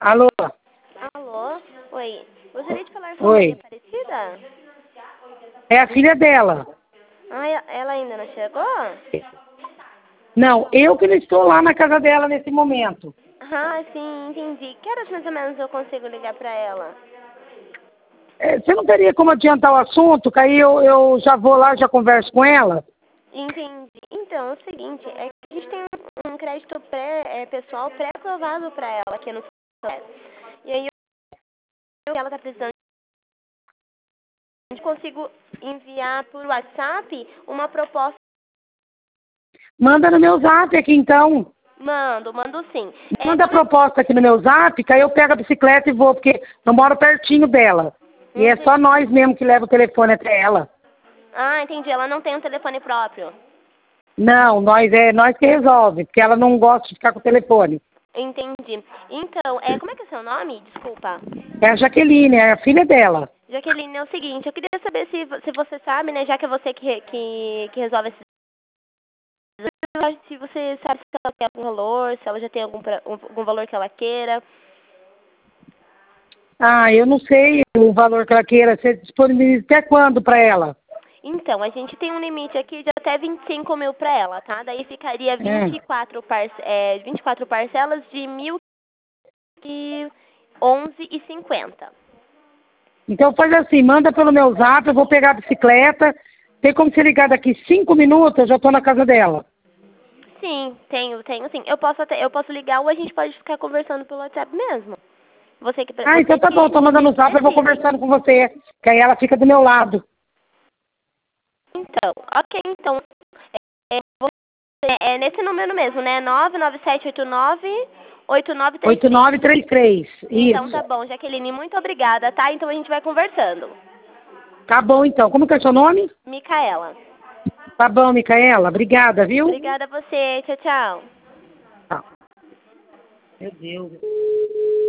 Alô? Alô? Oi. Gostaria de falar com a Maria Oi. Aparecida? É a filha dela. Ah, ela ainda não chegou? Não, eu que não estou lá na casa dela nesse momento. Ah, sim, entendi. Que horas mais ou menos eu consigo ligar pra ela? Você não teria como adiantar o assunto, que aí eu já vou lá, já converso com ela? Entendi. Então, é o seguinte, é que a gente tem um crédito pessoal pré-aprovado pra ela aqui no Celular. E aí ela tá precisando, eu consigo enviar por WhatsApp uma proposta. Manda no meu zap aqui então. Mando sim. Manda a proposta aqui no meu zap, que aí eu pego a bicicleta e vou, porque eu moro pertinho dela. E é só nós mesmo que leva o telefone até ela. Ah, entendi. Ela não tem um telefone próprio. Não, nós que resolve, porque ela não gosta de ficar com o telefone. Entendi. Então, como é que é seu nome? Desculpa. É a Jaqueline, é a filha dela. Jaqueline, é o seguinte, eu queria saber se você sabe, né, já que é você que resolve esses... Se você sabe se ela quer algum valor, se ela já tem algum valor que ela queira. Ah, eu não sei o valor que ela queira. Você disponibiliza até quando para ela? Então, a gente tem um limite aqui de até 25 mil para ela, tá? Daí ficaria 24 parcelas de 1.011,50. Então faz assim, manda pelo meu zap, eu vou pegar a bicicleta. Tem como você ligar daqui 5 minutos, eu já estou na casa dela. Sim, tenho sim. Eu posso ligar ou a gente pode ficar conversando pelo WhatsApp mesmo. Ah, então tá bom, estou mandando o zap, eu vou decide. conversando com você, que aí ela fica do meu lado. Então, ok, então. É nesse número mesmo, né? 99789-8933. 8933, Então tá isso. bom, Jaqueline, muito obrigada, tá? Então a gente vai conversando. Tá bom então, como que é seu nome? Micaela. Tá bom, Micaela, obrigada, viu? Obrigada a você, tchau, tchau. Tá. Meu Deus.